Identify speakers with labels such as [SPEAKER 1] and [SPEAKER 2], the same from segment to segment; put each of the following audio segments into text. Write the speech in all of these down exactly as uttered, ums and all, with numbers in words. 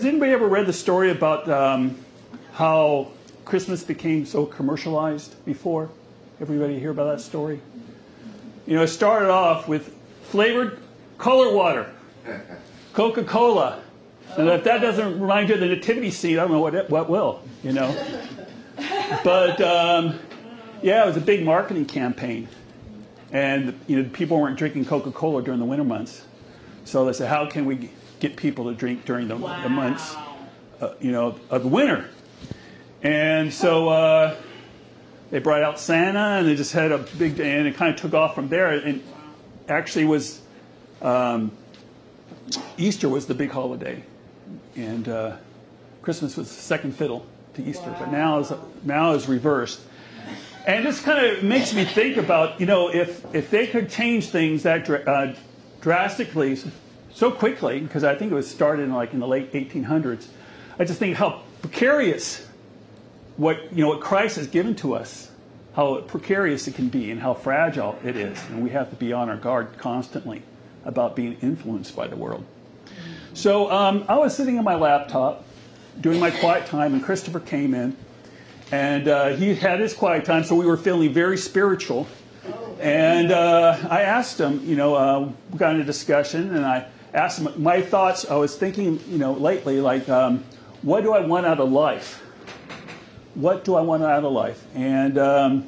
[SPEAKER 1] Has anybody ever read the story about um, how Christmas became so commercialized before? Everybody hear about that story? You know, it started off with flavored color water, Coca-Cola. And if that doesn't remind you of the nativity scene, I don't know what it, what will, you know. But, um, yeah, it was a big marketing campaign. And, you know, people weren't drinking Coca-Cola during the winter months. So they said, how can we get people to drink during the, wow. the months, uh, you know, of the winter? And so uh, they brought out Santa, and they just had a big day, and it kind of took off from there. And actually was, um, Easter was the big holiday. And uh, Christmas was second fiddle to Easter. Wow. But now is, now is reversed. And this kind of makes me think about, you know, if, if they could change things that uh, drastically, so quickly, because I think it was started in like in the late eighteen hundreds, I just think how precarious what, you know, what Christ has given to us, how precarious it can be and how fragile it is. And we have to be on our guard constantly about being influenced by the world. So um, I was sitting on my laptop doing my quiet time, and Christopher came in, and uh, he had his quiet time, so we were feeling very spiritual. And uh, I asked him, you know, uh, we got in a discussion, and I asked him my thoughts. I was thinking, you know, lately, like, um, what do I want out of life? What do I want out of life? And um,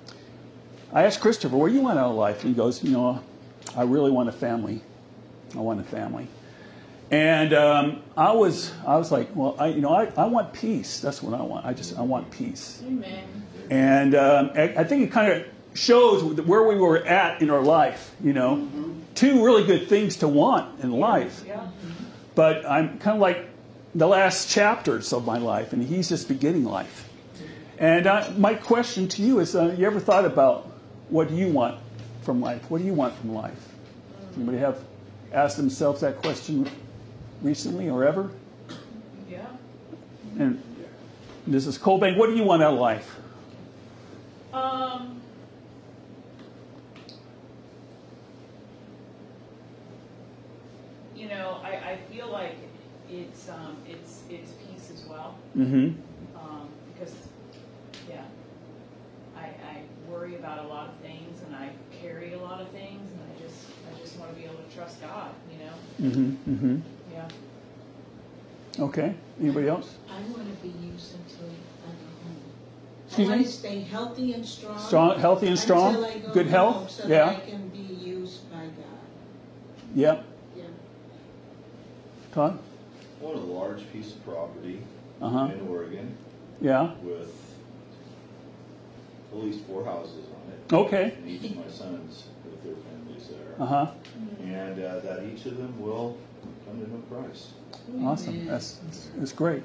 [SPEAKER 1] I asked Christopher, what do you want out of life? And he goes, you know, I really want a family. I want a family. And um, I was, I was like, well, I, you know, I, I want peace. That's what I want. I just, I want peace. Amen. And um, I, I think it kind of shows where we were at in our life. You know, mm-hmm. Two really good things to want in life. Yeah. But I'm kind of like the last chapters of my life, and he's just beginning life. And uh, my question to you is: uh, you ever thought about what do you want from life? What do you want from life? Anybody have asked themselves that question recently or ever?
[SPEAKER 2] Yeah.
[SPEAKER 1] And Missus Colbank, what do you want out of life?
[SPEAKER 2] Um. You know, I, I feel like it's um it's it's peace as well.
[SPEAKER 1] Mm-hmm.
[SPEAKER 2] Um, because yeah, I I worry about a lot of things, and I carry a lot of things, and I just I just want to be able to trust God. You know.
[SPEAKER 1] Mm-hmm. Mm-hmm.
[SPEAKER 2] Yeah.
[SPEAKER 1] Okay. Anybody else?
[SPEAKER 3] I want to be used until I go home.
[SPEAKER 1] Excuse
[SPEAKER 3] I want
[SPEAKER 1] me?
[SPEAKER 3] to stay healthy and strong.
[SPEAKER 1] Strong, healthy and strong.
[SPEAKER 3] Until I go
[SPEAKER 1] Good
[SPEAKER 3] home,
[SPEAKER 1] health.
[SPEAKER 3] so
[SPEAKER 1] Yeah.
[SPEAKER 3] that I can be used by God.
[SPEAKER 1] Yep.
[SPEAKER 3] Yeah.
[SPEAKER 1] Todd?
[SPEAKER 4] I want a large piece of property
[SPEAKER 1] Uh-huh.
[SPEAKER 4] in Oregon
[SPEAKER 1] Yeah.
[SPEAKER 4] with at least four houses on it.
[SPEAKER 1] Okay.
[SPEAKER 4] And each of my sons with their families there.
[SPEAKER 1] Uh-huh.
[SPEAKER 4] And uh, that each of them will come to know Christ.
[SPEAKER 1] Awesome. That's, that's, that's great.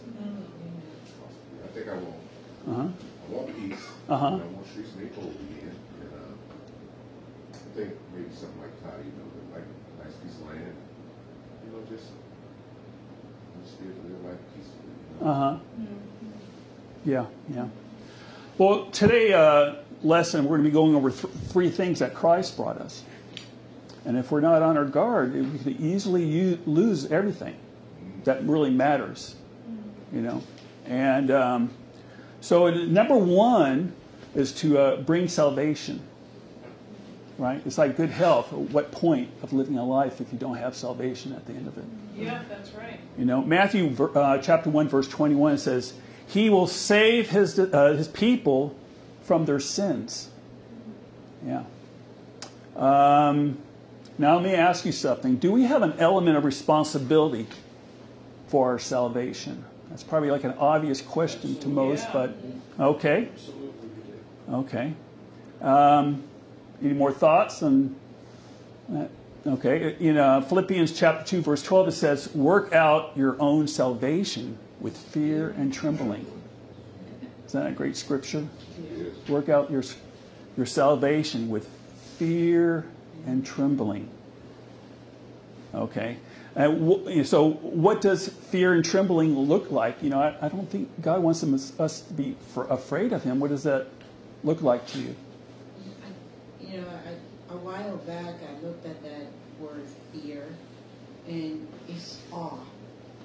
[SPEAKER 5] I think I want,
[SPEAKER 1] Uh-huh.
[SPEAKER 5] I want peace.
[SPEAKER 1] Uh-huh.
[SPEAKER 5] And I want streets made whole again. And uh, I think maybe something like that, you know, like a nice piece of land. You know, just, just be able to live life peacefully. You know?
[SPEAKER 1] Uh-huh. Yeah, yeah. Well, today uh, lesson, we're going to be going over th- three things that Christ brought us. And if we're not on our guard, we could easily u- lose everything that really matters, you know. And um, so number one is to uh, bring salvation, right? It's like good health. What point of living a life if you don't have salvation at the end of it?
[SPEAKER 2] Yeah, that's right.
[SPEAKER 1] You know, Matthew uh, chapter one, verse twenty-one says, He will save his, uh, his people from their sins. Yeah. Um, now let me ask you something. Do we have an element of responsibility for our salvation? That's probably like an obvious question to most,
[SPEAKER 2] Yeah.
[SPEAKER 1] but okay. Okay. Um, any more thoughts on that? Okay. In uh, Philippians chapter two, verse twelve, it says, work out your own salvation with fear and trembling. Isn't that a great scripture?
[SPEAKER 5] Yes.
[SPEAKER 1] Work out your, your salvation with fear and trembling. Okay. Uh, w- so what does fear and trembling look like? You know, I, I don't think God wants them, us to be for, afraid of Him. What does that look like to you?
[SPEAKER 3] I, you know, I, a while back I looked at that word fear, and it's awe.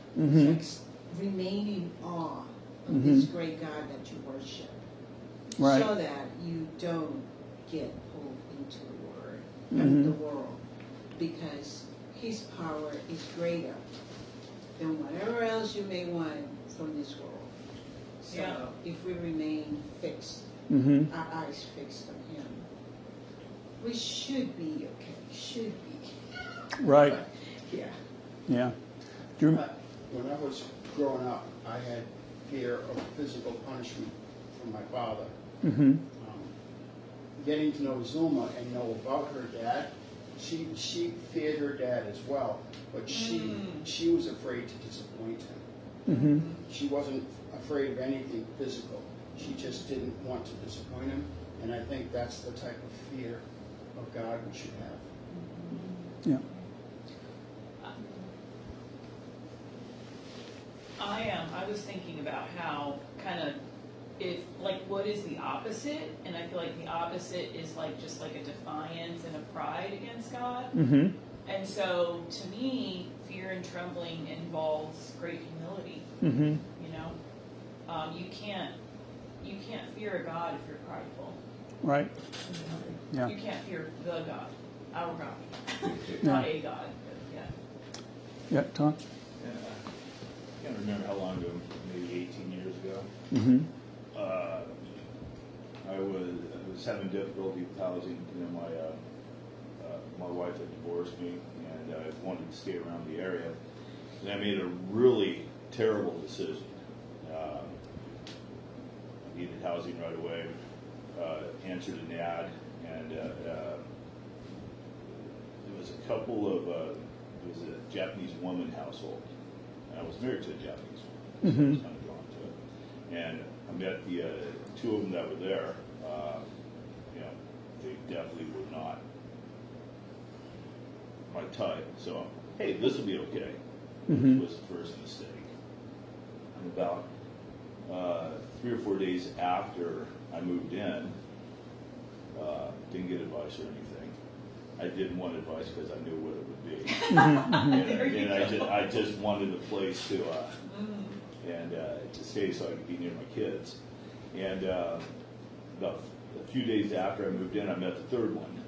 [SPEAKER 1] Mhm.
[SPEAKER 3] It's like remain in awe of
[SPEAKER 1] Mhm.
[SPEAKER 3] this great God that you worship.
[SPEAKER 1] Right.
[SPEAKER 3] So that you don't get pulled into the word,
[SPEAKER 1] Mhm.
[SPEAKER 3] the world. Because his power is greater than whatever else you may want from this world. So
[SPEAKER 2] Yeah.
[SPEAKER 3] if we remain fixed,
[SPEAKER 1] Mm-hmm.
[SPEAKER 3] our eyes fixed on him, we should be okay. Should be.
[SPEAKER 1] Right.
[SPEAKER 3] Yeah.
[SPEAKER 1] Yeah. Do you, rem-
[SPEAKER 6] But when I was growing up, I had fear of physical punishment from my father.
[SPEAKER 1] mm-hmm.
[SPEAKER 6] Um, getting to know Zuma and know about her dad, she she feared her dad as well, but she
[SPEAKER 2] Mm.
[SPEAKER 6] she was afraid to disappoint him.
[SPEAKER 1] Mm-hmm.
[SPEAKER 6] She wasn't afraid of anything physical. She just didn't want to disappoint him, and I think that's the type of fear of God we should have.
[SPEAKER 1] Yeah.
[SPEAKER 2] I am. I was thinking about how kind of if like what is the opposite, and I feel like the opposite is like just like a defiance and a pride against God.
[SPEAKER 1] Mm-hmm.
[SPEAKER 2] And so to me, fear and trembling involves great humility.
[SPEAKER 1] Mm-hmm.
[SPEAKER 2] You know, um, you can't you can't fear a God if you're prideful.
[SPEAKER 1] Right.
[SPEAKER 2] You know?
[SPEAKER 1] Yeah.
[SPEAKER 2] You can't fear the God, our God,
[SPEAKER 1] Yeah.
[SPEAKER 2] not a God. But yeah.
[SPEAKER 1] Yeah, Tom?
[SPEAKER 4] Yeah, I can't remember how long ago, maybe eighteen years ago.
[SPEAKER 1] Mm-hmm.
[SPEAKER 4] Uh, I was I was having difficulty with housing. You know, my uh, uh, my wife had divorced me, and I wanted to stay around the area. And I made a really terrible decision. Um, I needed housing right away. Uh, answered an ad, and uh, uh, there was a couple of uh, it was a Japanese woman household. And I was married to a Japanese woman, so I was
[SPEAKER 1] Mhm.
[SPEAKER 4] kind of drawn to it. And I met the uh, two of them that were there. Uh, you know, they definitely were not my type. So, hey, this will be okay.
[SPEAKER 1] Mhm.
[SPEAKER 4] Which was the first mistake. And about uh, three or four days after I moved in, uh, didn't get advice or anything. I didn't want advice because I knew what it would be. and
[SPEAKER 2] There you
[SPEAKER 4] and I,
[SPEAKER 2] go.
[SPEAKER 4] just, I just wanted a place to uh,
[SPEAKER 2] Mm.
[SPEAKER 4] and uh, to stay so I could be near my kids. And uh, about a few days after I moved in, I met the third one.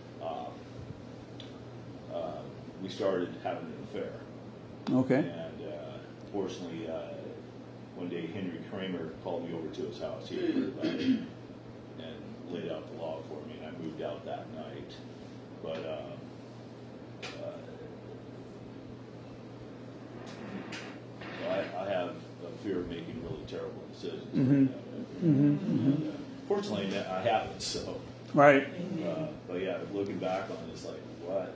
[SPEAKER 4] Uh, uh, we started having an affair.
[SPEAKER 1] Okay.
[SPEAKER 4] And uh, fortunately, uh, one day Henry Kramer called me over to his house. He had heard about it and laid out the law for me, and I moved out that night. But uh, uh, so I, I have a fear of making really terrible decisions.
[SPEAKER 1] Mhm. Mhm.
[SPEAKER 4] And, uh, fortunately, I haven't. So,
[SPEAKER 1] Right.
[SPEAKER 4] uh, but yeah, looking back on it, it's like, what?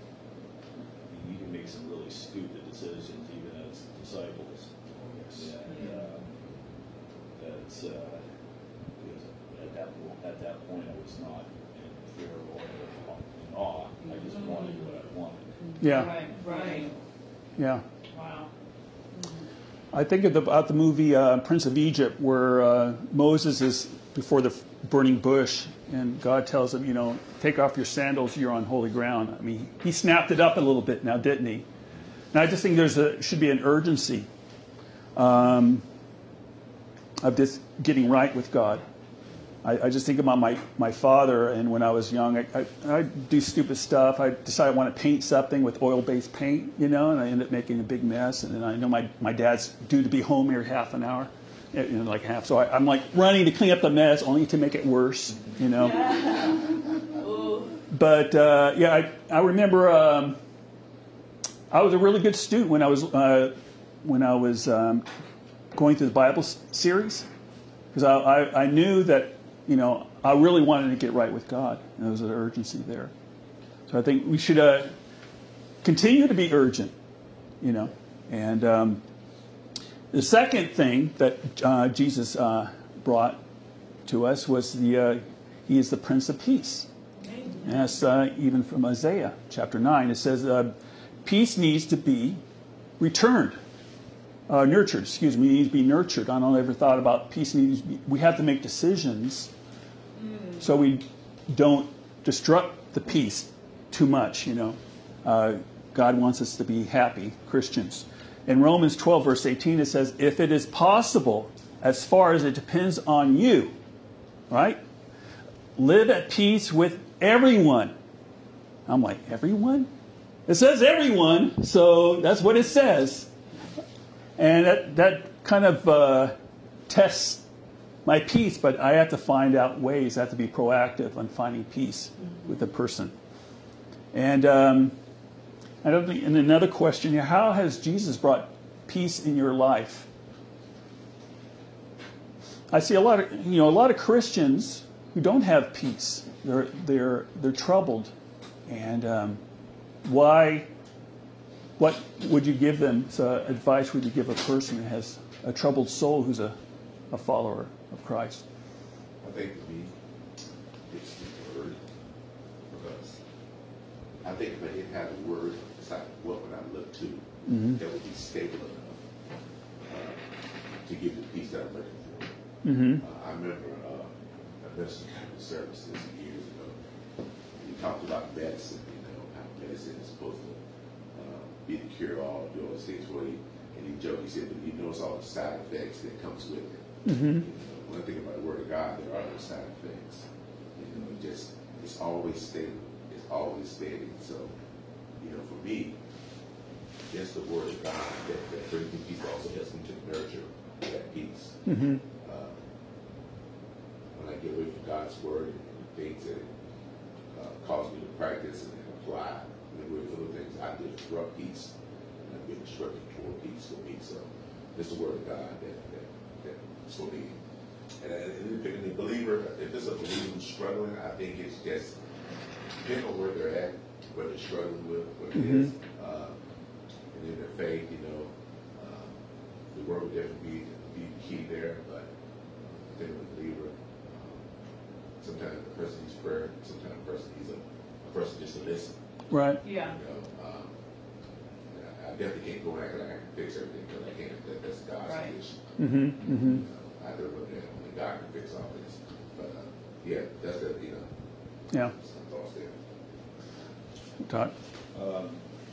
[SPEAKER 4] You can make some really stupid decisions, even as disciples. And uh, that's uh, because at that po- at that point, I was not in fear or in awe. I just wanted what I wanted.
[SPEAKER 1] Yeah.
[SPEAKER 2] Right. Right.
[SPEAKER 1] Yeah.
[SPEAKER 2] Wow.
[SPEAKER 1] I think of the, about the movie uh, Prince of Egypt, where uh, Moses is before the burning bush, and God tells him, you know, take off your sandals, you're on holy ground. I mean, he snapped it up a little bit now, didn't he? And I just think there's a should be an urgency um, of just getting right with God. I, I just think about my, my father, and when I was young, I, I, I'd do stupid stuff. I decided I want to paint something with oil-based paint, you know, and I ended up making a big mess. And then I know my, my dad's due to be home here half an hour, you know, like half. So I, I'm like running to clean up the mess, only to make it worse, you know.
[SPEAKER 2] Ooh.
[SPEAKER 1] But uh, yeah, I, I remember um, I was a really good student when I was uh, when I was um, going through the Bible s- series, because I, I, I knew that, you know, I really wanted to get right with God, and there was an urgency there. So I think we should uh, continue to be urgent, you know. And um, the second thing that uh, Jesus uh, brought to us was the uh, He is the Prince of Peace. And that's uh, even from Isaiah chapter nine. It says, uh, peace needs to be returned, uh, nurtured, excuse me, needs to be nurtured. I don't know, ever thought about peace needs to be, we have to make decisions so we don't disrupt the peace too much, you know. Uh, God wants us to be happy, Christians. In Romans twelve, verse eighteen, it says, if it is possible, as far as it depends on you, right? Live at peace with everyone. I'm like, everyone? It says everyone, so that's what it says. And that, that kind of uh, tests my peace, but I have to find out ways. I have to be proactive on finding peace with the person. And um, I don't think, and another question here, how has Jesus brought peace in your life? I see a lot of, you know, a lot of Christians who don't have peace. They're they're they're troubled, and um, why? What would you give them? So advice would you give a person who has a troubled soul who's a, a follower of Christ?
[SPEAKER 5] I think for me, it's the word. Because I think if I didn't have the word, it's like what would I look to
[SPEAKER 1] Mm-hmm.
[SPEAKER 5] that would be stable enough uh, to give the peace that I'm looking for.
[SPEAKER 1] Mm-hmm.
[SPEAKER 5] Uh, I remember uh, a minister kind of services years ago. We talked about medicine, you know, how medicine is supposed to uh, be the cure-all, do all those things for you. And he joked, he said, but he knows all the side effects that comes with it.
[SPEAKER 1] Mm-hmm.
[SPEAKER 5] You know, one thing about the Word of God, there are no side effects. You know, it just, it's always stable. It's always steady. So, you know, for me, it's the Word of God that, that brings me peace, also helps me to nurture that peace.
[SPEAKER 1] Mm-hmm.
[SPEAKER 5] Uh, when I get away from God's Word and the things that it uh, cause me to practice and, and apply, and away from the things, I disrupt peace. And I get instructed toward peace for me. So it's the Word of God that, that, that's for me. And, and, and the believer, if it's a believer who's struggling, I think it's just depending on where they're at, what they're struggling with, what it
[SPEAKER 1] Mm-hmm.
[SPEAKER 5] is. Uh, and in their faith, you know, um, the word would definitely be, be key there. But I think with a believer, um, sometimes the person needs prayer, sometimes the person needs a, a person just to listen.
[SPEAKER 1] Right.
[SPEAKER 2] Yeah.
[SPEAKER 5] You know, um, I, I definitely can't go back and I can fix everything because I can't. That, that's God's
[SPEAKER 2] Right.
[SPEAKER 5] condition.
[SPEAKER 1] Mm-hmm. Mm-hmm.
[SPEAKER 5] You know, I don't know that only God can fix all this. But uh, yeah, that's the, you know,
[SPEAKER 1] Yeah.
[SPEAKER 5] some thoughts there.
[SPEAKER 1] Todd?
[SPEAKER 4] Um,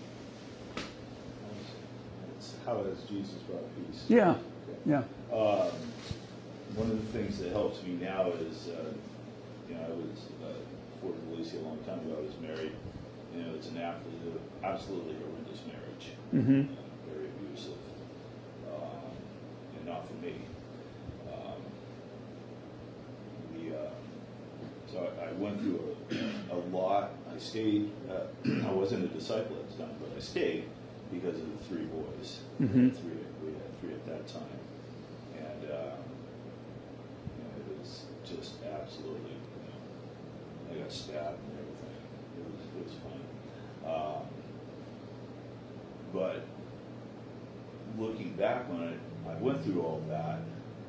[SPEAKER 4] it's how has Jesus brought peace?
[SPEAKER 1] Yeah.
[SPEAKER 4] Okay.
[SPEAKER 1] Yeah.
[SPEAKER 4] Um, one of the things that helps me now is, uh, you know, I was uh, before Felicia a long time ago. I was married. You know, it's an absolutely, absolutely horrendous marriage.
[SPEAKER 1] Mm-hmm.
[SPEAKER 4] Uh, very abusive, um, and not for me. Um, we, uh, so I, I went through a, a lot. I stayed. Uh, I wasn't a disciple at the time, but I stayed because of the three boys.
[SPEAKER 1] Mhm.
[SPEAKER 4] We had three. We had three at that time, and um, you know, it was just absolutely. You know, I got stabbed and everything. It was it was fun. Um, but looking back on it, I went through all that,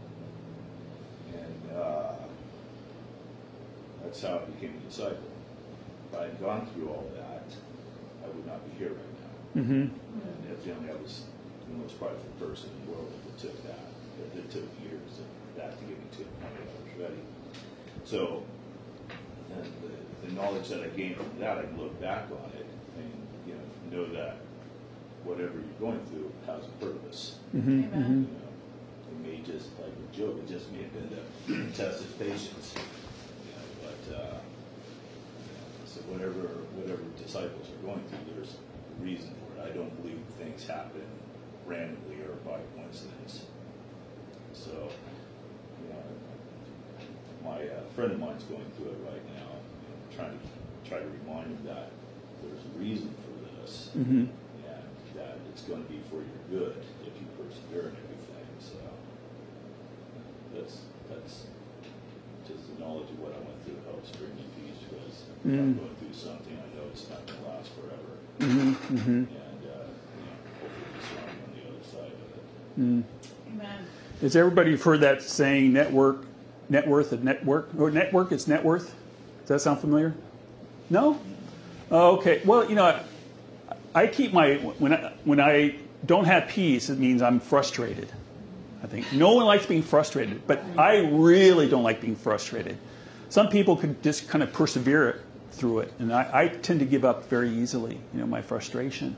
[SPEAKER 4] and uh, that's how I became a disciple. If I had gone through all that, I would not be here right now.
[SPEAKER 1] Mm-hmm.
[SPEAKER 4] And evidently, I was the most prideful person in the world that took that. It, it took years of that to get me to the point that I was ready. So, and the, the knowledge that I gained from that, I can look back on it and you know know that whatever you're going through has a purpose.
[SPEAKER 1] Mm-hmm.
[SPEAKER 2] Amen.
[SPEAKER 4] You know, it may just like with Job, it just may have been to test his patience. You know, but uh, you know, so whatever whatever disciples are going through, there's a reason for it. I don't believe things happen randomly or by coincidence. So, you know, my uh, friend of mine's going through it right now. You know, trying to try to remind him that there's a reason for this.
[SPEAKER 1] Mm-hmm.
[SPEAKER 4] And that it's going to be for your good if you persevere in everything. So that's that's just the knowledge of what I went through helps bring me peace because if I'm
[SPEAKER 1] Mm.
[SPEAKER 4] going through something, I know it's not going to last forever.
[SPEAKER 1] Mm-hmm. Mm-hmm.
[SPEAKER 4] And uh, you know, hopefully be strong on the other side of it.
[SPEAKER 1] Mm.
[SPEAKER 2] Amen.
[SPEAKER 1] Has everybody heard that saying, network, net worth and network? Or network is net worth? Does that sound familiar? No? Oh, okay. Well, you know, I, I keep my, when I, when I don't have peace, it means I'm frustrated. I think no one likes being frustrated, but I really don't like being frustrated. Some people could just kind of persevere through it, and I, I tend to give up very easily, you know, my frustration.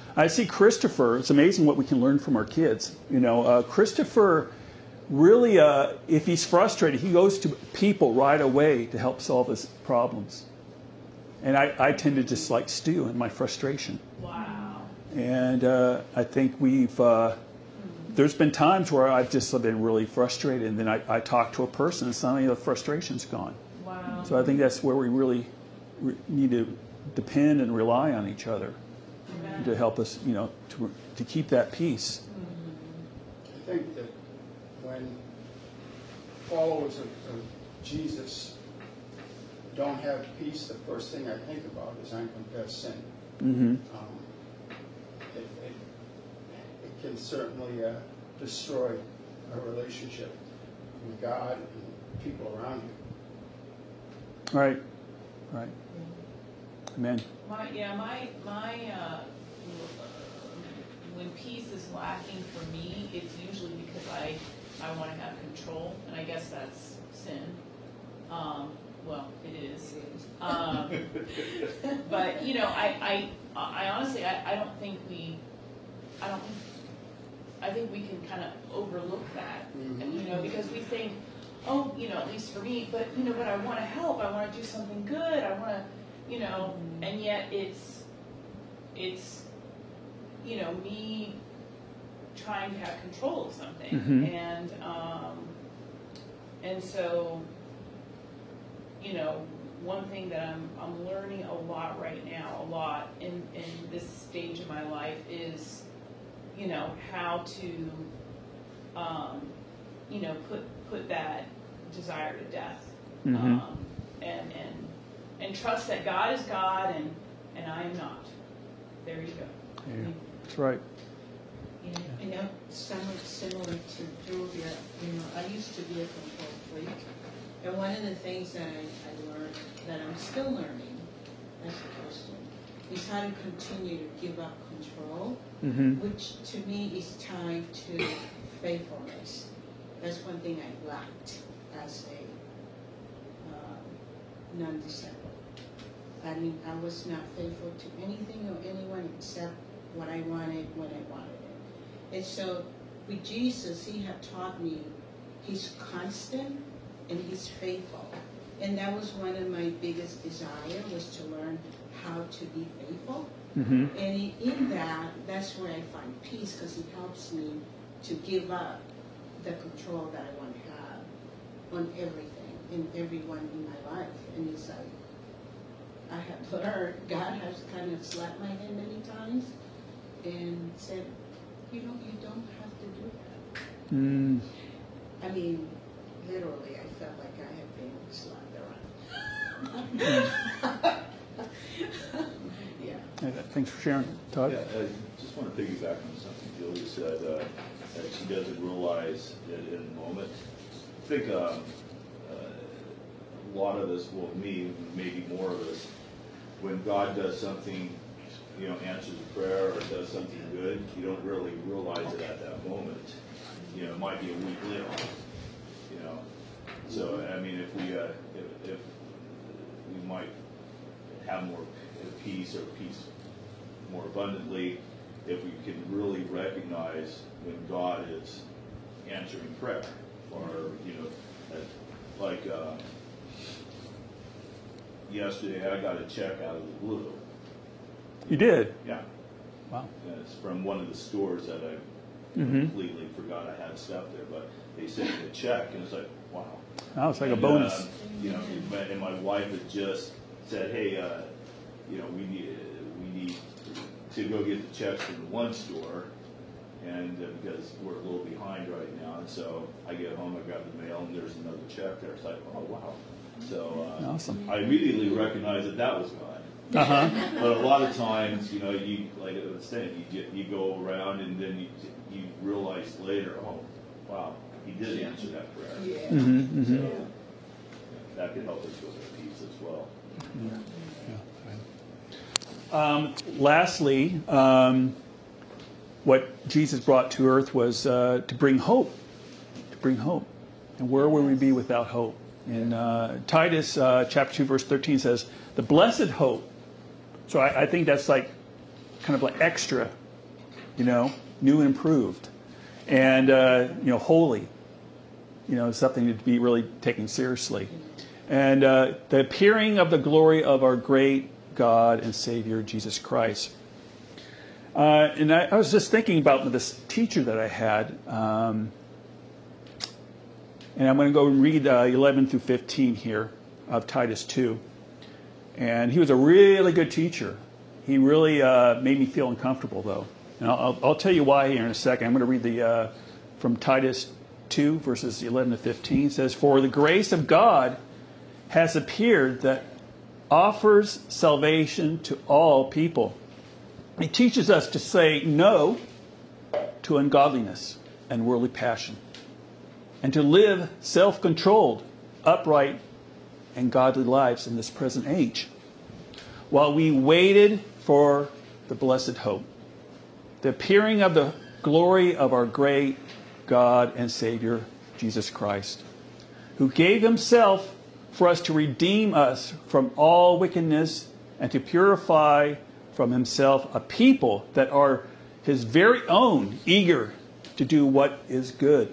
[SPEAKER 1] I see Christopher. It's amazing what we can learn from our kids. You know, uh, Christopher really, uh, if he's frustrated, he goes to people right away to help solve his problems. And I, I tend to just like stew in my frustration.
[SPEAKER 2] Wow.
[SPEAKER 1] And uh, I think we've, uh, there's been times where I've just been really frustrated, and then I, I talk to a person and suddenly the frustration's gone.
[SPEAKER 2] Wow.
[SPEAKER 1] So I think that's where we really re- need to depend and rely on each other
[SPEAKER 2] Amen.
[SPEAKER 1] to help us, you know, to, to keep that peace.
[SPEAKER 6] I think that when followers of, of Jesus don't have peace, the first thing I think about is unconfessed sin.
[SPEAKER 1] Mm-hmm.
[SPEAKER 6] Um, it, it, it can certainly uh, destroy a relationship with God and people around you.
[SPEAKER 1] Right. Right. Amen.
[SPEAKER 2] My, yeah, my, my, uh, when peace is lacking for me, it's usually because I, I want to have control, and I guess that's sin. Um, well, it is. Um, but, you know, I, I, I honestly, I, I don't think we, I don't, I think we can kind of overlook that, and, you know, because we think, oh, you know, at least for me, but, you know, but I want to help, I want to do something good, I want to, you know, and yet it's, it's, you know, me trying to have control of something.
[SPEAKER 1] Mhm.
[SPEAKER 2] And, um, and so, you know, one thing that I'm, I'm learning a lot right now, a lot in, in this stage of my life is, you know, how to, um, you know, put, put that desire to death.
[SPEAKER 1] Mhm.
[SPEAKER 2] Um, and, and, and trust that God is God and, and I am not. There you go.
[SPEAKER 1] Yeah. That's right.
[SPEAKER 3] You know, I know somewhat similar to Julia, you know, I used to be a control freak. And one of the things that I, I learned, that I'm still learning as a Christian, is how to continue to give up control,
[SPEAKER 1] Mm-hmm.
[SPEAKER 3] which to me is tied to faithfulness. That's one thing I lacked as a um, non-disciple. I mean, I was not faithful to anything or anyone except what I wanted when I wanted it. And so with Jesus, he had taught me he's constant and he's faithful. And that was one of my biggest desires, was to learn how to be faithful.
[SPEAKER 1] Mm-hmm.
[SPEAKER 3] And in that, that's where I find peace, because it helps me to give up the control that I want to have on everything and everyone in my life. And it's like, I have learned, God has kind of slapped my hand many times and said, you know, you don't have to do that.
[SPEAKER 1] Mm.
[SPEAKER 3] I mean, literally, I felt like I had been slapped around. Yeah.
[SPEAKER 1] Yeah, thanks for sharing, Todd.
[SPEAKER 4] Yeah, I just want to piggyback on something Julia said, uh, that she doesn't realize it in the moment. I think um, uh, a lot of us, well, me, maybe more of us, when God does something, you know, answers a prayer or does something good, you don't really realize it at that moment. You know, it might be a week later, you know. So, I mean, if we, uh, if, if we might have more peace or peace more abundantly, if we can really recognize when God is answering prayer, or, you know, that, like uh, yesterday I got a check out of the blue.
[SPEAKER 1] You did?
[SPEAKER 4] Yeah.
[SPEAKER 1] Wow.
[SPEAKER 4] And it's from one of the stores that I
[SPEAKER 1] Mm-hmm.
[SPEAKER 4] completely forgot I had stuff there, but they sent me a check, and it's like, wow.
[SPEAKER 1] Wow, it's like a
[SPEAKER 4] And,
[SPEAKER 1] bonus.
[SPEAKER 4] uh, you know, and my- and my wife had just said, hey, uh, you know, we need we need to go get the checks from the one store, and uh, because we're a little behind right now, and so I get home, I grab the mail, and there's another check there. It's like, oh wow. So uh,
[SPEAKER 1] Awesome.
[SPEAKER 4] I immediately recognized that that was God.
[SPEAKER 1] Uh-huh.
[SPEAKER 4] But a lot of times, you know, you like I was saying, you get, you go around and then you you realize later, oh, wow, he did answer that prayer.
[SPEAKER 3] Yeah.
[SPEAKER 1] Mm-hmm,
[SPEAKER 4] So
[SPEAKER 1] mm-hmm.
[SPEAKER 4] that could help us with peace as well.
[SPEAKER 1] Um, lastly, um, what Jesus brought to earth was uh, to bring hope, to bring hope. And where would we be without hope? In uh, Titus uh, chapter two, verse thirteen says, the blessed hope. So I, I think that's like kind of like extra you know, new and improved, and uh, you know, holy. You know, something to be really taken seriously. And uh, the appearing of the glory of our great God and Savior, Jesus Christ. Uh, and I, I was just thinking about this teacher that I had. Um, and I'm going to go and read uh, eleven through fifteen here of Titus two. And he was a really good teacher. He really uh, made me feel uncomfortable, though. And I'll, I'll tell you why here in a second. I'm going to read the uh, from Titus two, verses eleven to fifteen. It says, "For the grace of God has appeared that offers salvation to all people." He teaches us to say no to ungodliness and worldly passion, and to live self-controlled, upright, and godly lives in this present age, while we waited for the blessed hope, the appearing of the glory of our great God and Savior, Jesus Christ, who gave himself for us to redeem us from all wickedness and to purify from himself a people that are his very own, eager to do what is good.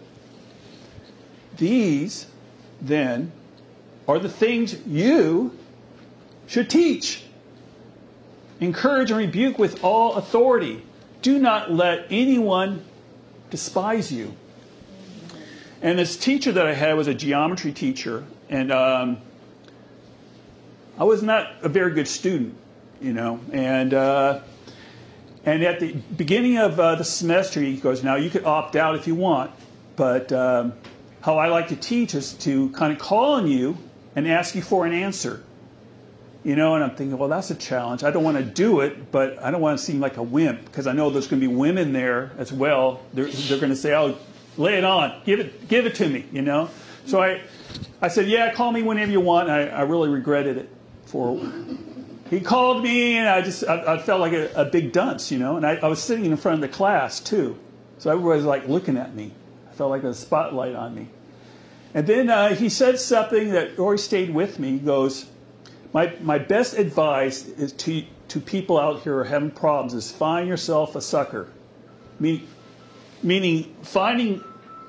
[SPEAKER 1] These, then, are the things you should teach. Encourage and rebuke with all authority. Do not let anyone despise you. And this teacher that I had was a geometry teacher, and um, I was not a very good student, you know. And uh, and at the beginning of uh, the semester, he goes, "Now you could opt out if you want, but um, how I like to teach is to kind of call on you and ask you for an answer." You know, and I'm thinking, well, that's a challenge. I don't want to do it, but I don't want to seem like a wimp, because I know there's going to be women there as well. They're, they're going to say, "Oh, lay it on, give it, give it to me," you know. So I, I said, "Yeah, call me whenever you want." I, I really regretted it. For he called me, and I just, I, I felt like a, a big dunce, you know. And I, I was sitting in front of the class too, so everybody was like looking at me. I felt like a spotlight on me. And then uh, he said something that always stayed with me. He goes, My, my best advice is to, to people out here who are having problems is find yourself a sucker. Mean, meaning finding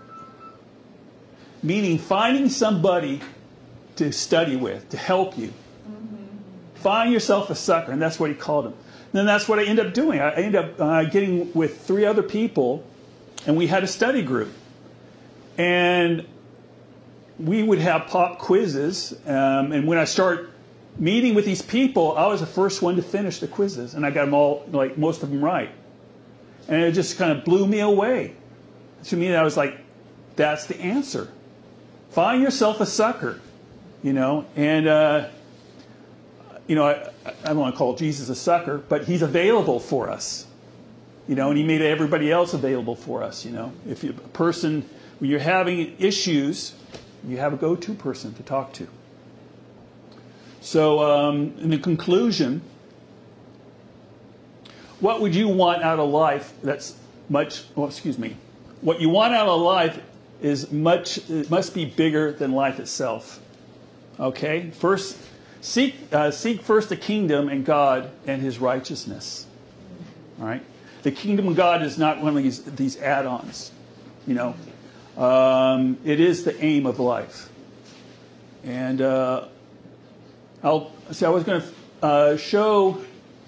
[SPEAKER 1] meaning finding somebody to study with, to help you. Mm-hmm. Find yourself a sucker, and that's what he called him. And then that's what I ended up doing. I ended up uh, getting with three other people, and we had a study group. And we would have pop quizzes, um, and when I start meeting with these people, I was the first one to finish the quizzes, and I got them all, like most of them right. And it just kind of blew me away. To me, I was like, that's the answer. Find yourself a sucker, you know. And, uh, you know, I, I don't want to call Jesus a sucker, but he's available for us, you know, and he made everybody else available for us, you know. If you're a person, when you're having issues, you have a go-to person to talk to. So, um, in the conclusion, what would you want out of life that's much, well, excuse me, what you want out of life is much, it must be bigger than life itself. Okay? First, seek, uh, seek first the kingdom and God and his righteousness. All right? The kingdom of God is not one of these, these add-ons, you know. Um, it is the aim of life. And, uh, I'll see. I was going to uh, show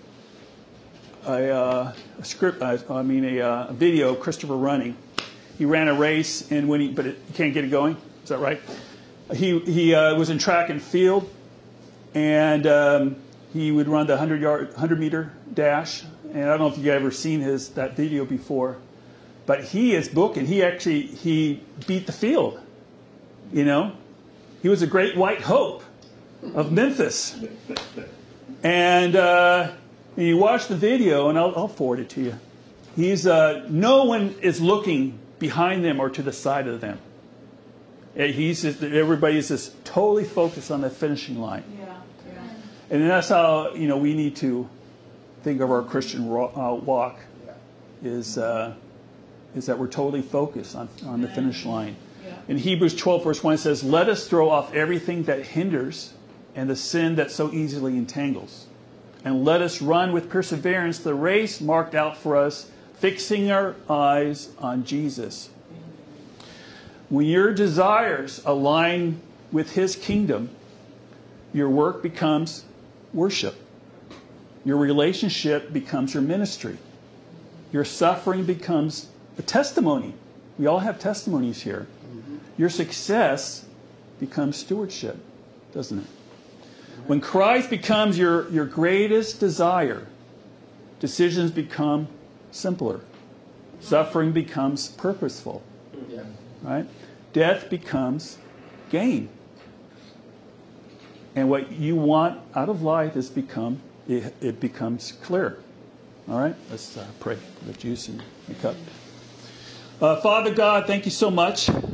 [SPEAKER 1] a, uh, a script. Uh, I mean, a, uh, a video of Christopher running. He ran a race, and when he, but it, you can't get it going. Is that right? He he uh, was in track and field, and um, he would run the hundred yard, hundred meter dash. And I don't know if you've ever seen his that video before, but he is booking. He actually he beat the field. You know, he was a great white hope of Memphis. And uh, you watch the video, and I'll, I'll forward it to you. He's uh, no one is looking behind them or to the side of them. He's just, everybody's just totally focused on the finishing line.
[SPEAKER 2] Yeah, yeah.
[SPEAKER 1] And that's how, you know, we need to think of our Christian uh, walk. Is uh, is that we're totally focused on on the finish line.
[SPEAKER 2] Yeah.
[SPEAKER 1] In Hebrews twelve verse one it says, "Let us throw off everything that hinders and the sin that so easily entangles. And let us run with perseverance the race marked out for us, fixing our eyes on Jesus. When your desires align with His kingdom, your work becomes worship. Your relationship becomes your ministry. Your suffering becomes a testimony. We all have testimonies here. Your success becomes stewardship, doesn't it? When Christ becomes your, your greatest desire, decisions become simpler. Suffering becomes purposeful.
[SPEAKER 6] Yeah.
[SPEAKER 1] Right? Death becomes gain. And what you want out of life is become it, it becomes clear. All right? Let's uh, pray for the juice in the cup. Uh, Father God, thank you so much